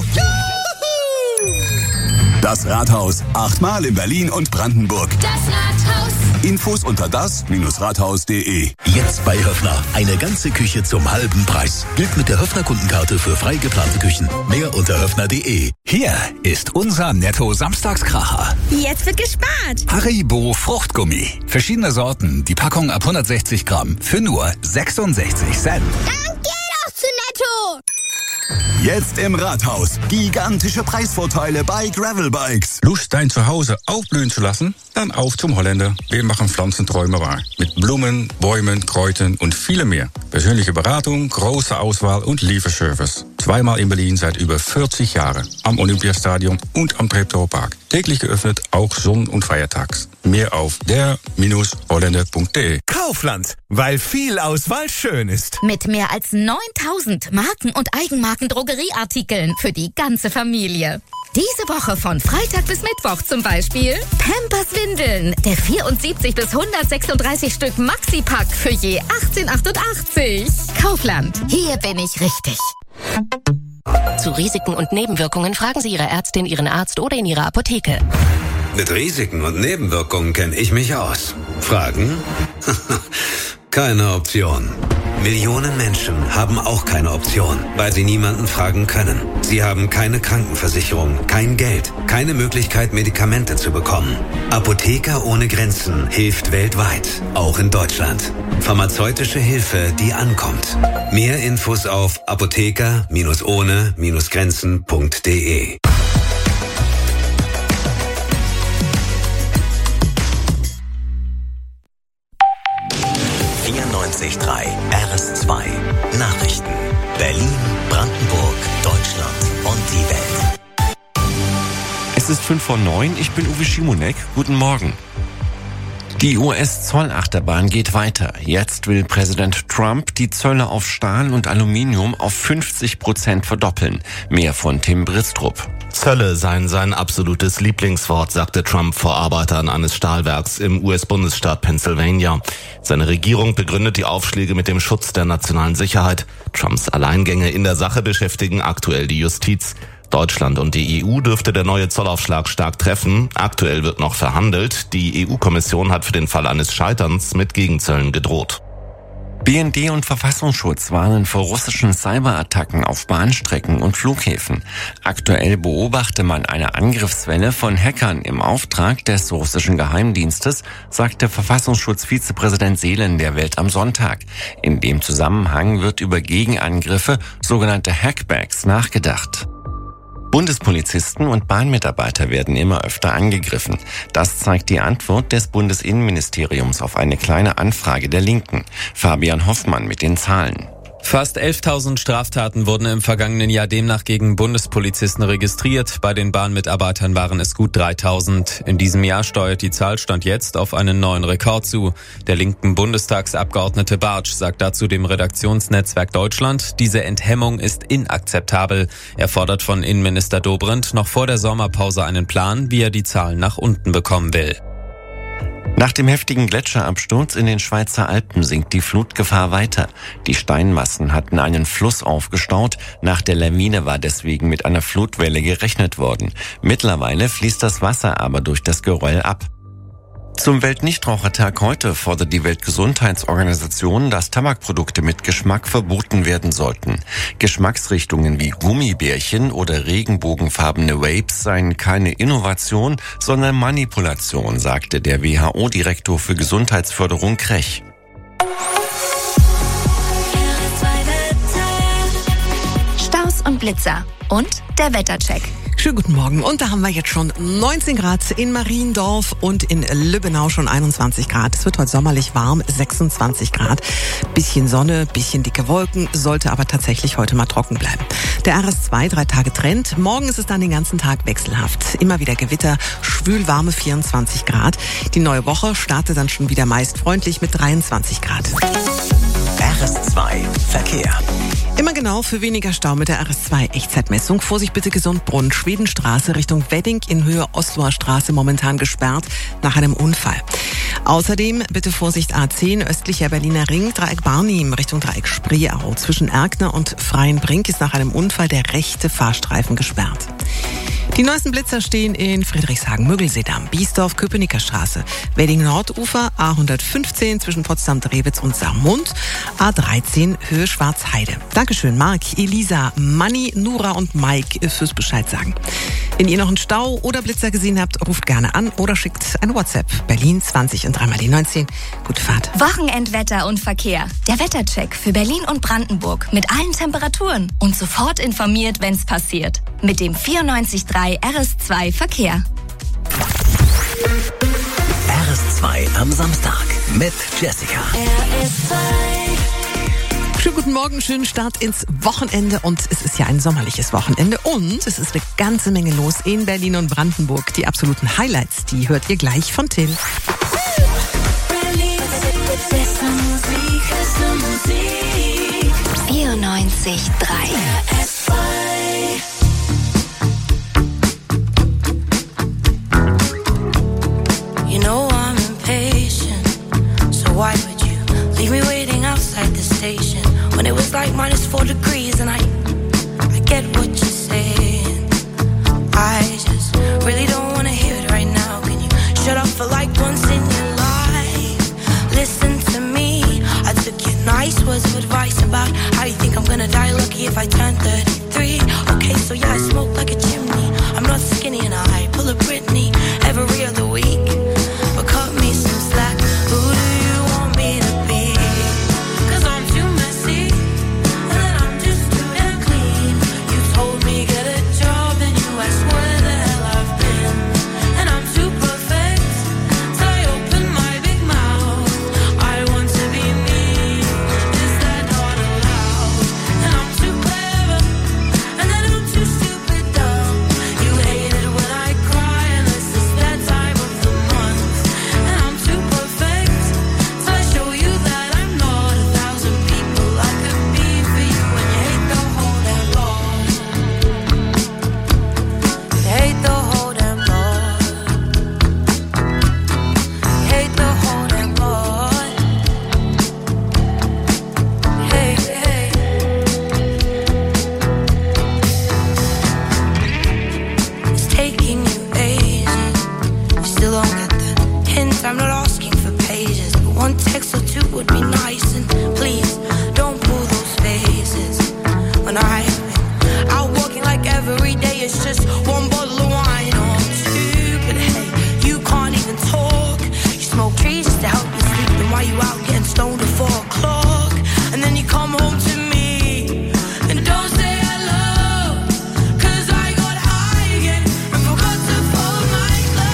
Das Rathaus. 8-mal in Berlin und Brandenburg. Das Rathaus. Infos unter das-rathaus.de. Jetzt bei Höfner. Eine ganze Küche zum halben Preis. Gilt mit der Höfner Kundenkarte für frei geplante Küchen. Mehr unter höfner.de. Hier ist unser Netto-Samstagskracher. Jetzt wird gespart. Haribo Fruchtgummi. Verschiedene Sorten. Die Packung ab 160 Gramm für nur 66 Cent. Dann geh doch zu Netto. Jetzt im Rathaus. Gigantische Preisvorteile bei Gravelbikes. Lust, dein Zuhause aufblühen zu lassen? Dann auf zum Holländer. Wir machen Pflanzenträume wahr. Mit Blumen, Bäumen, Kräutern und vielem mehr. Persönliche Beratung, große Auswahl und Lieferservice. Zweimal in Berlin seit über 40 Jahren. Am Olympiastadion und am Treptower-Park. Täglich geöffnet, auch Sonn- und Feiertags. Mehr auf der-holländer.de. Kaufland, weil viel Auswahl schön ist. Mit mehr als 9000 Marken- und Eigenmarken-Drogerieartikeln für die ganze Familie. Diese Woche von Freitag bis Mittwoch zum Beispiel Pampers Windeln. Der 74 bis 136 Stück Maxi-Pack für je 18,88. Kaufland, hier bin ich richtig. Zu Risiken und Nebenwirkungen fragen Sie Ihre Ärztin, Ihren Arzt oder in Ihrer Apotheke. Mit Risiken und Nebenwirkungen kenne ich mich aus. Fragen? Keine Option. Millionen Menschen haben auch keine Option, weil sie niemanden fragen können. Sie haben keine Krankenversicherung, kein Geld, keine Möglichkeit, Medikamente zu bekommen. Apotheker ohne Grenzen hilft weltweit, auch in Deutschland. Pharmazeutische Hilfe, die ankommt. Mehr Infos auf apotheker-ohne-grenzen.de. RS2 Nachrichten. Berlin, Brandenburg, Deutschland und die Welt. Es ist 8:55, ich bin Uwe Schimonek. Guten Morgen. Die US-Zollachterbahn geht weiter. Jetzt will Präsident Trump die Zölle auf Stahl und Aluminium auf 50% verdoppeln. Mehr von Tim Bristrup. Zölle seien sein absolutes Lieblingswort, sagte Trump vor Arbeitern eines Stahlwerks im US-Bundesstaat Pennsylvania. Seine Regierung begründet die Aufschläge mit dem Schutz der nationalen Sicherheit. Trumps Alleingänge in der Sache beschäftigen aktuell die Justiz. Deutschland und die EU dürfte der neue Zollaufschlag stark treffen. Aktuell wird noch verhandelt. Die EU-Kommission hat für den Fall eines Scheiterns mit Gegenzöllen gedroht. BND und Verfassungsschutz warnen vor russischen Cyberattacken auf Bahnstrecken und Flughäfen. Aktuell beobachte man eine Angriffswelle von Hackern im Auftrag des russischen Geheimdienstes, sagte Verfassungsschutz-Vizepräsident Seelen der Welt am Sonntag. In dem Zusammenhang wird über Gegenangriffe, sogenannte Hackbacks, nachgedacht. Bundespolizisten und Bahnmitarbeiter werden immer öfter angegriffen. Das zeigt die Antwort des Bundesinnenministeriums auf eine kleine Anfrage der Linken. Fabian Hoffmann mit den Zahlen. Fast 11.000 Straftaten wurden im vergangenen Jahr demnach gegen Bundespolizisten registriert. Bei den Bahnmitarbeitern waren es gut 3.000. In diesem Jahr steuert die Zahl Stand jetzt auf einen neuen Rekord zu. Der linken Bundestagsabgeordnete Bartsch sagt dazu dem Redaktionsnetzwerk Deutschland, diese Enthemmung ist inakzeptabel. Er fordert von Innenminister Dobrindt noch vor der Sommerpause einen Plan, wie er die Zahlen nach unten bekommen will. Nach dem heftigen Gletscherabsturz in den Schweizer Alpen sinkt die Flutgefahr weiter. Die Steinmassen hatten einen Fluss aufgestaut. Nach der Lawine war deswegen mit einer Flutwelle gerechnet worden. Mittlerweile fließt das Wasser aber durch das Geröll ab. Zum Weltnichtrauchertag heute fordert die Weltgesundheitsorganisation, dass Tabakprodukte mit Geschmack verboten werden sollten. Geschmacksrichtungen wie Gummibärchen oder regenbogenfarbene Vapes seien keine Innovation, sondern Manipulation, sagte der WHO-Direktor für Gesundheitsförderung Krech. Staus und Blitzer und der Wettercheck. Schönen guten Morgen. Und da haben wir jetzt schon 19 Grad in Mariendorf und in Lübbenau schon 21 Grad. Es wird heute sommerlich warm, 26 Grad. Bisschen Sonne, bisschen dicke Wolken, sollte aber tatsächlich heute mal trocken bleiben. Der RS2 3 Tage Trend. Morgen ist es dann den ganzen Tag wechselhaft. Immer wieder Gewitter, schwül-warme 24 Grad. Die neue Woche startet dann schon wieder meist freundlich mit 23 Grad. RS2 Verkehr. Immer genau für weniger Stau mit der RS2-Echtzeitmessung. Vorsicht bitte Gesundbrunnen, Schwedenstraße Richtung Wedding in Höhe Osloer Straße momentan gesperrt nach einem Unfall. Außerdem bitte Vorsicht A10 östlicher Berliner Ring, Dreieck Barnim Richtung Dreieck Spreeau. Zwischen Erkner und Freienbrink ist nach einem Unfall der rechte Fahrstreifen gesperrt. Die neuesten Blitzer stehen in Friedrichshagen-Müggelseedamm, Biesdorf, Köpenicker Straße, Wedding-Nordufer, A115 zwischen Potsdam-Drewitz und Saarmund, A13 Höhe Schwarzheide. Dankeschön, Marc, Elisa, Manni, Nura und Mike fürs Bescheid sagen. Wenn ihr noch einen Stau oder Blitzer gesehen habt, ruft gerne an oder schickt ein WhatsApp. Berlin 20 und 3x die 19. Gute Fahrt. Wochenendwetter und Verkehr. Der Wettercheck für Berlin und Brandenburg mit allen Temperaturen und sofort informiert, wenn's passiert. Mit dem 94.3 RS2 Verkehr. RS2 am Samstag mit Jessica. RS2 Guten Morgen, schönen Start ins Wochenende und es ist ja ein sommerliches Wochenende und es ist eine ganze Menge los in Berlin und Brandenburg. Die absoluten Highlights, die hört ihr gleich von Till. 94.3 You know I'm impatient, so why would you leave me waiting outside the station when it was like -4 degrees and I get what you're saying. I just really don't want to hear it right now. Can you shut up for like once in your life? Listen to me, I took your nice words of advice about how you think I'm gonna die lucky if I turn 33. Okay, so yeah, I smoke like a chimney. I'm not skinny and I pull a Britney every other week. But cut me some slack, who do you want me to be? 'Cause I'm too messy, and then I'm just too damn clean. You told me get a job, then you asked where the hell I've been. And I'm too perfect, so I open my big mouth. I want to be me, is that not allowed? And I'm too clever, and then I'm too stupid dumb. You hate it when I cry, unless it's that time of the month. And I'm too perfect, so I show you that I'm not 1,000 people I could be for you. And you hate the whole damn lot. You hate the whole damn lot. You hate the whole damn lot. Hey, hey. It's taking you ages. You still don't get the hint. I'm not asking for pages, but one text or two would be nice. And please don't pull those faces when I'm out walking like every day. It's just one bottle of wine or two. But hey, you can't even talk. You smoke trees just to help you sleep. Then why you out getting stoned at 4 o'clock? And then you come home to me and don't say hello. 'Cause I got high again and forgot to fold my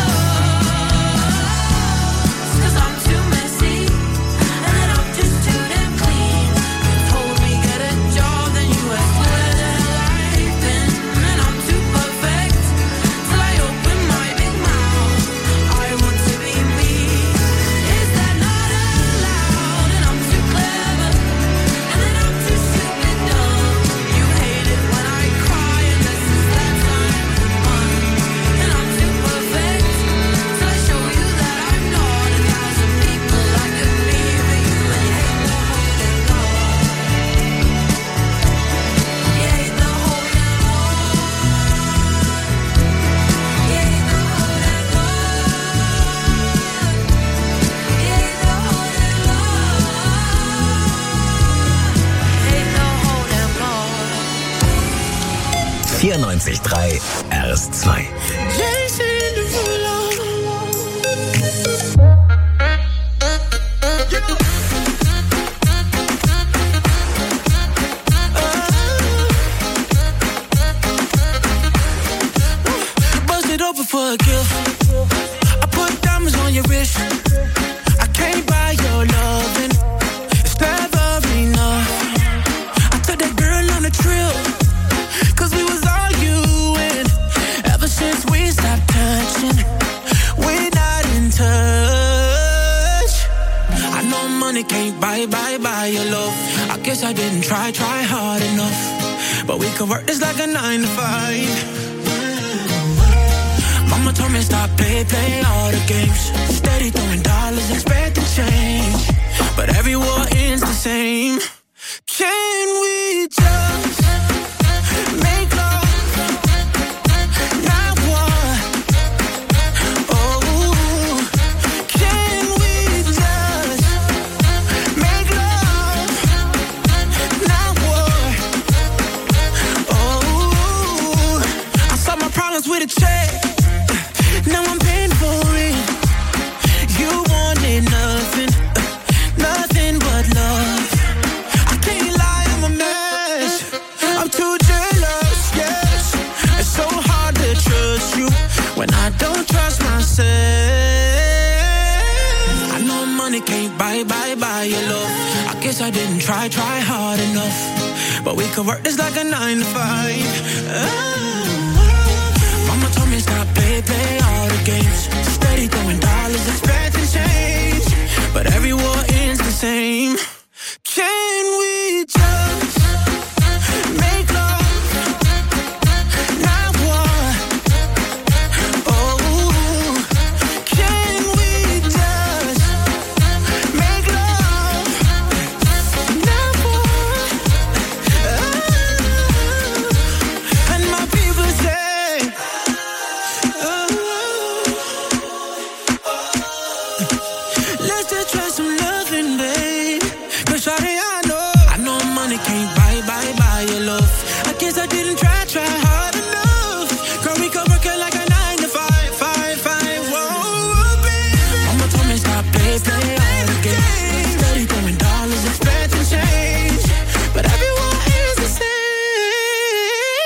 clothes. 'Cause I'm too messy, and then I'm just too damn clean. You told me get a job, then you asked where the hell I've been. And I'm too perfect, till I open my big mouth. I want to be me, is that not allowed? And I'm too clever, and then I'm too stupid dumb. You hate it when I cry, unless it's that time of the month. And I'm too perfect, till I show you that I'm not 1,000 people I could be for you. And you hate the whole damn lot. You hate the whole damn lot. You hate the whole damn lot. You hate the whole damn lot. Hate the whole damn lot. 94.3 RS2. Bust it open for a gift. I put diamonds on your wrist. I can't buy your loving. It's never enough. I took that girl on a trip, 'cause we was arguing. Ever since we stopped touching, we're not in touch. I know money can't buy your love. I guess I didn't try hard enough. But we could work this like a 9 to 5. Mama told me stop play all the games. Steady throwing dollars, expecting change. But every war ends the same. Can we just make love, not war? Oh, can we just make love, not war? Oh, I solve my problems with a check. Now I'm paying for it. You wanted nothing but love. I can't lie. I didn't try hard enough. But we could work this like a 9 to 5. Mama told me stop, play all the games. Steady throwing dollars, expecting change. But every war ends the same. Can we just make love, not war? Oh, can we just make love, not war? And my people say, let's just try some loving, babe. 'Cause shawty, I know money can't buy your love. I guess I didn't try hard enough. Girl, we could work it like a 9 to 5. Whoa, baby. Mama told me stop, play all the games. Steady throwing dollars, expecting change. But everyone is the same.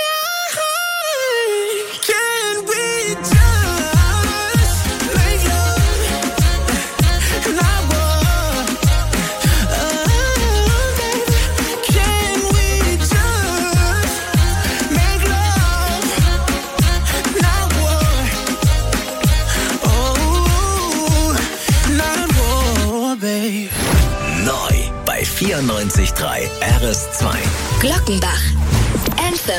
Can we just make love, not war? Can we just make love, not war? Oh, not war, babe. Neu bei 94.3 RS2. Glockenbach. Anthem.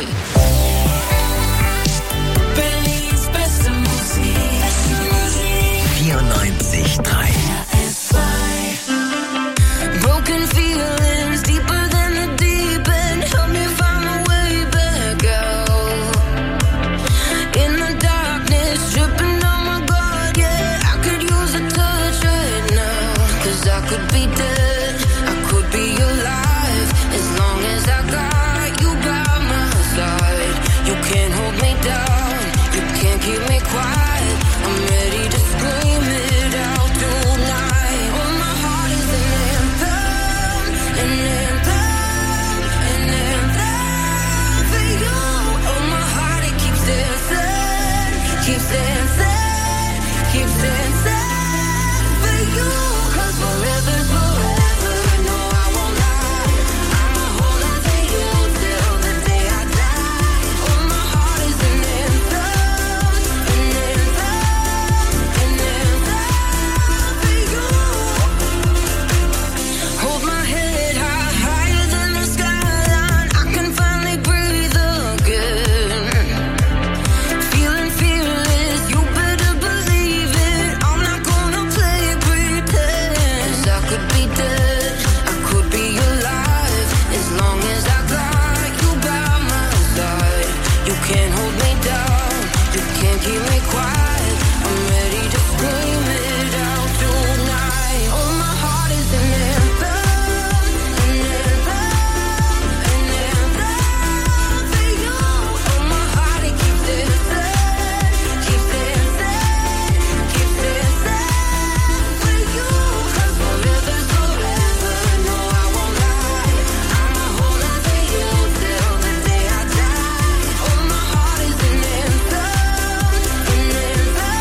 Berlins beste Musik. 94.3